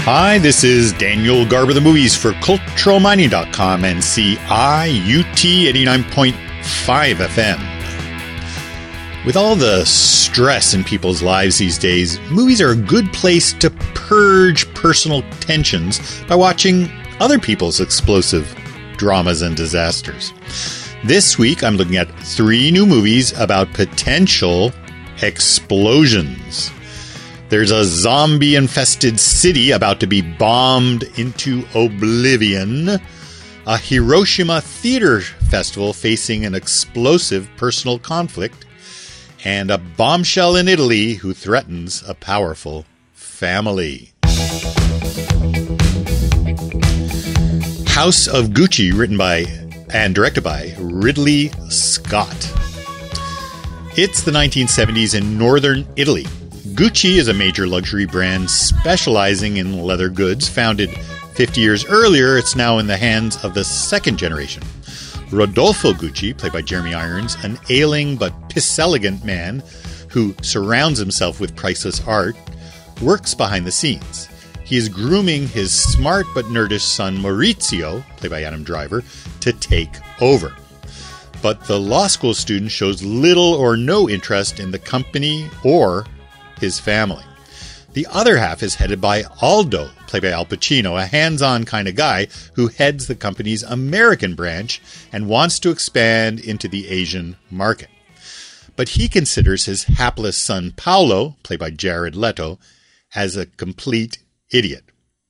Hi, this is Daniel Garber, the movies for CulturalMining.com and CIUT 89.5 FM. With all the stress in people's lives these days, movies are a good place to purge personal tensions by watching other people's explosive dramas and disasters. This week, I'm looking at 3 new movies about potential explosions. There's a zombie-infested city about to be bombed into oblivion, a Hiroshima Theater Festival facing an explosive personal conflict, and a bombshell in Italy who threatens a powerful family. House of Gucci, written by and directed by Ridley Scott. It's the 1970s in northern Italy. Gucci is a major luxury brand specializing in leather goods. Founded 50 years earlier, it's now in the hands of the second generation. Rodolfo Gucci, played by Jeremy Irons, an ailing but piss-elegant man who surrounds himself with priceless art, works behind the scenes. He is grooming his smart but nerdish son Maurizio, played by Adam Driver, to take over. But the law school student shows little or no interest in the company or his family. The other half is headed by Aldo, played by Al Pacino, a hands-on kind of guy who heads the company's American branch and wants to expand into the Asian market. But he considers his hapless son Paolo, played by Jared Leto, as a complete idiot.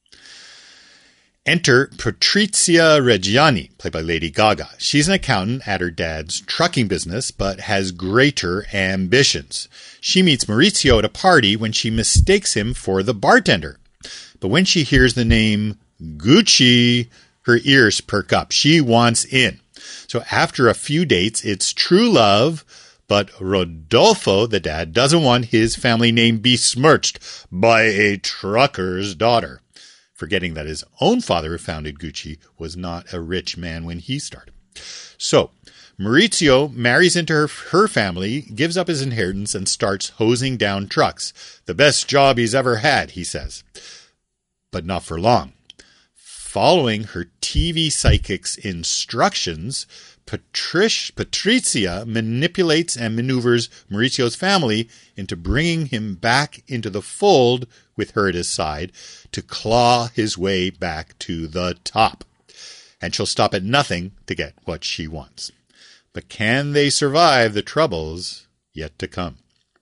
Enter Patrizia Reggiani, played by Lady Gaga. She's an accountant at her dad's trucking business, but has greater ambitions. She meets Maurizio at a party when she mistakes him for the bartender. But when she hears the name Gucci, her ears perk up. She wants in. So after a few dates, it's true love, but Rodolfo, the dad, doesn't want his family name besmirched by a trucker's daughter, forgetting that his own father, who founded Gucci, was not a rich man when he started. So Maurizio marries into her family, gives up his inheritance, and starts hosing down trucks. The best job he's ever had, he says. But not for long. Following her TV psychic's instructions, Patrizia manipulates and maneuvers Maurizio's family into bringing him back into the fold with her at his side to claw his way back to the top. And she'll stop at nothing to get what she wants. But can they survive the troubles yet to come?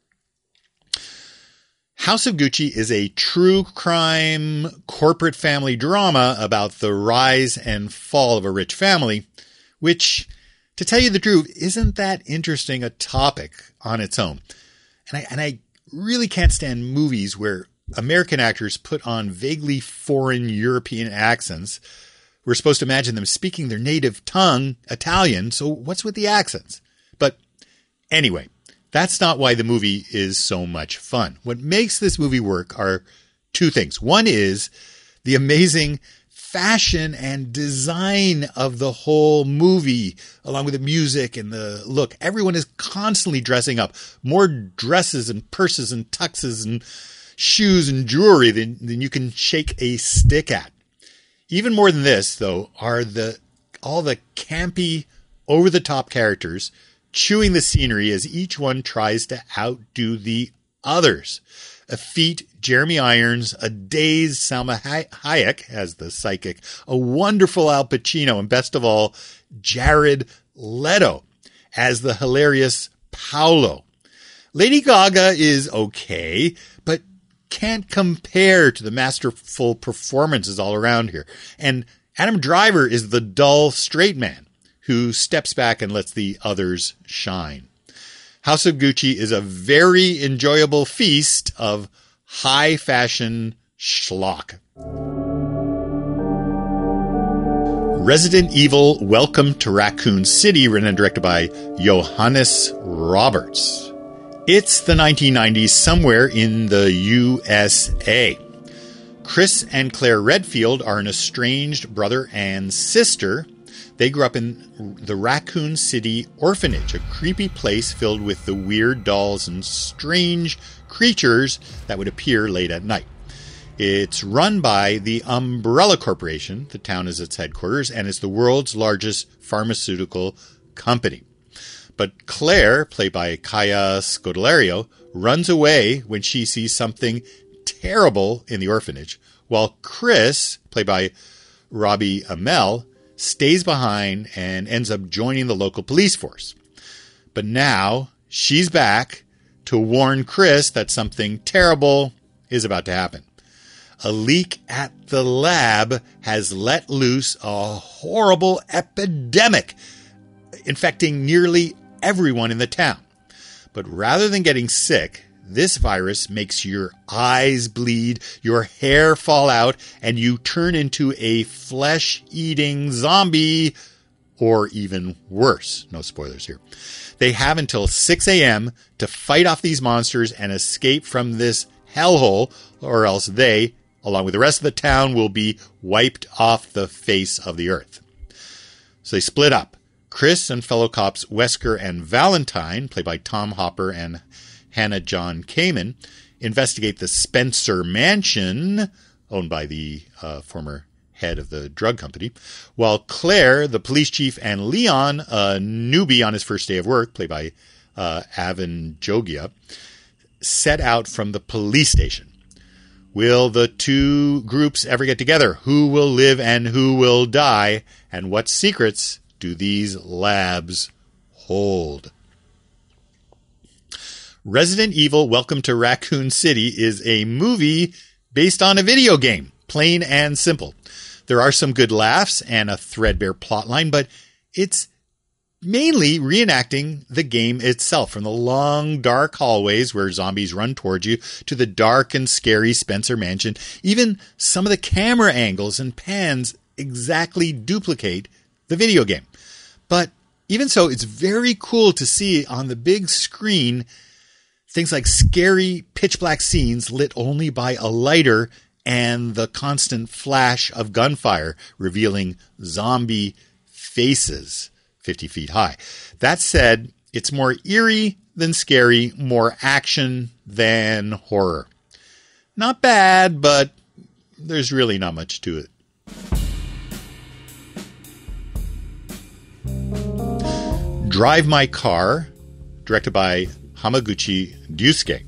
House of Gucci is a true crime corporate family drama about the rise and fall of a rich family, which, to tell you the truth, isn't that interesting a topic on its own. And I really can't stand movies where American actors put on vaguely foreign European accents. We're supposed to imagine them speaking their native tongue, Italian, so what's with the accents? But anyway, that's not why the movie is so much fun. What makes this movie work are 2 things. One is the amazing fashion and design of the whole movie, along with the music and the look. Everyone is constantly dressing up. More dresses and purses and tuxes and shoes and jewelry than you can shake a stick at. Even more than this, though, are all the campy, over-the-top characters chewing the scenery as each one tries to outdo the others. A feat Jeremy Irons, a dazed Salma Hayek as the psychic, a wonderful Al Pacino, and best of all, Jared Leto as the hilarious Paolo. Lady Gaga is okay, but can't compare to the masterful performances all around here. And Adam Driver is the dull straight man who steps back and lets the others shine. House of Gucci is a very enjoyable feast of high fashion schlock. Resident Evil: Welcome to Raccoon City, written and directed by Johannes Roberts. It's the 1990s somewhere in the USA. Chris and Claire Redfield are an estranged brother and sister. They grew up in the Raccoon City Orphanage, a creepy place filled with the weird dolls and strange creatures that would appear late at night. It's run by the Umbrella Corporation. The town is its headquarters, and it's the world's largest pharmaceutical company. But Claire, played by Kaya Scodelario, runs away when she sees something terrible in the orphanage, while Chris, played by Robbie Amell, stays behind and ends up joining the local police force. But now she's back to warn Chris that something terrible is about to happen. A leak at the lab has let loose a horrible epidemic, infecting nearly everyone in the town. But rather than getting sick, this virus makes your eyes bleed, your hair fall out, and you turn into a flesh-eating zombie, or even worse. No spoilers here. They have until 6 a.m. to fight off these monsters and escape from this hellhole, or else they, along with the rest of the town, will be wiped off the face of the earth. So they split up. Chris and fellow cops Wesker and Valentine, played by Tom Hopper and Hannah John Kamen, investigate the Spencer Mansion, owned by the former head of the drug company, while Claire, the police chief, and Leon, a newbie on his first day of work, played by Avin Jogia, set out from the police station. Will the two groups ever get together? Who will live and who will die? And what secrets do these labs hold? Resident Evil Welcome to Raccoon City is a movie based on a video game, plain and simple. There are some good laughs and a threadbare plotline, but it's mainly reenacting the game itself, from the long, dark hallways where zombies run towards you to the dark and scary Spencer Mansion. Even some of the camera angles and pans exactly duplicate the video game. But even so, it's very cool to see on the big screen things like scary pitch black scenes lit only by a lighter and the constant flash of gunfire revealing zombie faces 50 feet high. That said, it's more eerie than scary, more action than horror. Not bad, but there's really not much to it. Drive My Car, directed by Hamaguchi Ryusuke.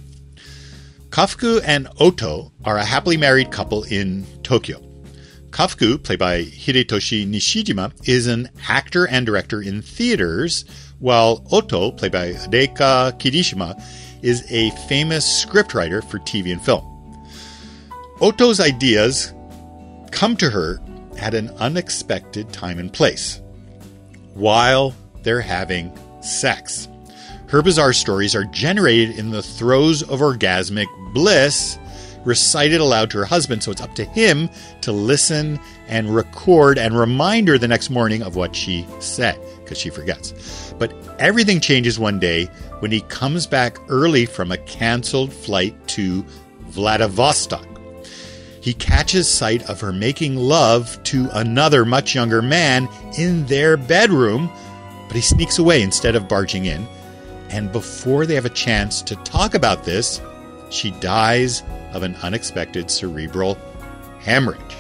Kafuku and Oto are a happily married couple in Tokyo. Kafuku, played by Hidetoshi Nishijima, is an actor and director in theaters, while Oto, played by Reika Kirishima, is a famous scriptwriter for TV and film. Oto's ideas come to her at an unexpected time and place, while they're having sex. Her bizarre stories are generated in the throes of orgasmic bliss, recited aloud to her husband, so it's up to him to listen and record and remind her the next morning of what she said, because she forgets. But everything changes one day when he comes back early from a canceled flight to Vladivostok. He catches sight of her making love to another much younger man in their bedroom, but he sneaks away instead of barging in. And before they have a chance to talk about this, she dies of an unexpected cerebral hemorrhage.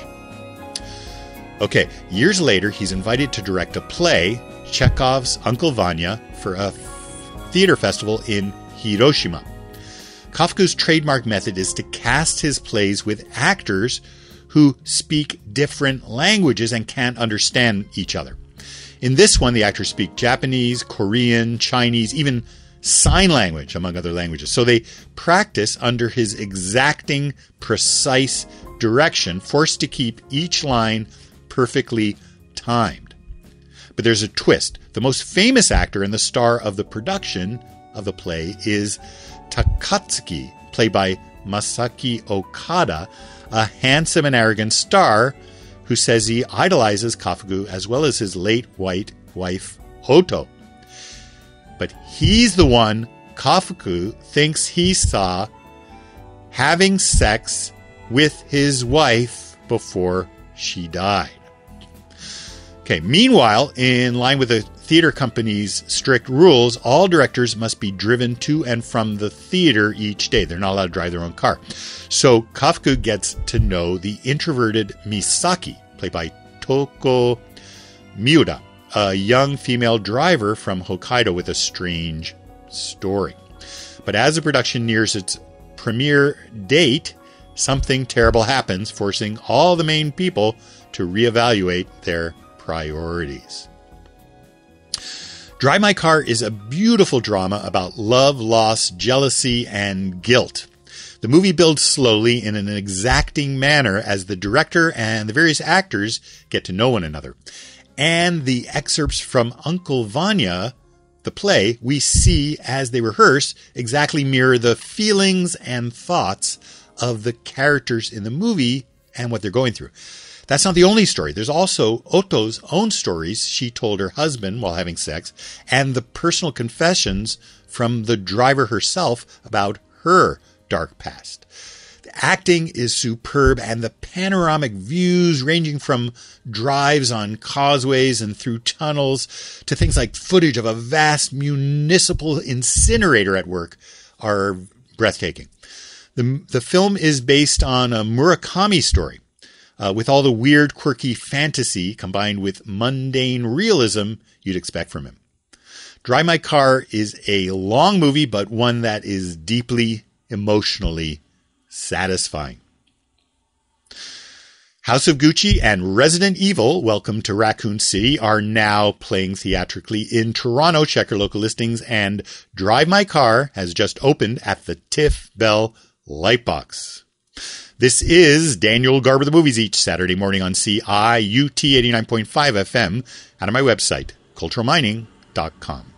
Okay, years later, he's invited to direct a play, Chekhov's Uncle Vanya, for a theater festival in Hiroshima. Kafuku's trademark method is to cast his plays with actors who speak different languages and can't understand each other. In this one, the actors speak Japanese, Korean, Chinese, even sign language, among other languages. So they practice under his exacting, precise direction, forced to keep each line perfectly timed. But there's a twist. The most famous actor and the star of the production of the play is Takatsuki, played by Masaki Okada, a handsome and arrogant star who says he idolizes Kafuku as well as his late white wife, Oto. But he's the one Kafuku thinks he saw having sex with his wife before she died. Okay, meanwhile, in line with the theater company's strict rules, all directors must be driven to and from the theater each day. They're not allowed to drive their own car. So Kafuku gets to know the introverted Misaki, played by Toko Miura, a young female driver from Hokkaido with a strange story. But as the production nears its premiere date, something terrible happens, forcing all the main people to reevaluate their priorities. Drive My Car is a beautiful drama about love, loss, jealousy, and guilt. The movie builds slowly in an exacting manner as the director and the various actors get to know one another. And the excerpts from Uncle Vanya, the play, we see as they rehearse exactly mirror the feelings and thoughts of the characters in the movie and what they're going through. That's not the only story. There's also Oto's own stories she told her husband while having sex, and the personal confessions from the driver herself about her dark past. The acting is superb, and the panoramic views ranging from drives on causeways and through tunnels to things like footage of a vast municipal incinerator at work are breathtaking. The film is based on a Murakami story, with all the weird, quirky fantasy combined with mundane realism you'd expect from him. Drive My Car is a long movie, but one that is deeply emotionally satisfying. House of Gucci and Resident Evil, Welcome to Raccoon City, are now playing theatrically in Toronto. Check your local listings. And Drive My Car has just opened at the TIFF Bell Lightbox. This is Daniel Garber the Movies each Saturday morning on CIUT 89.5 FM and on my website, culturalmining.com.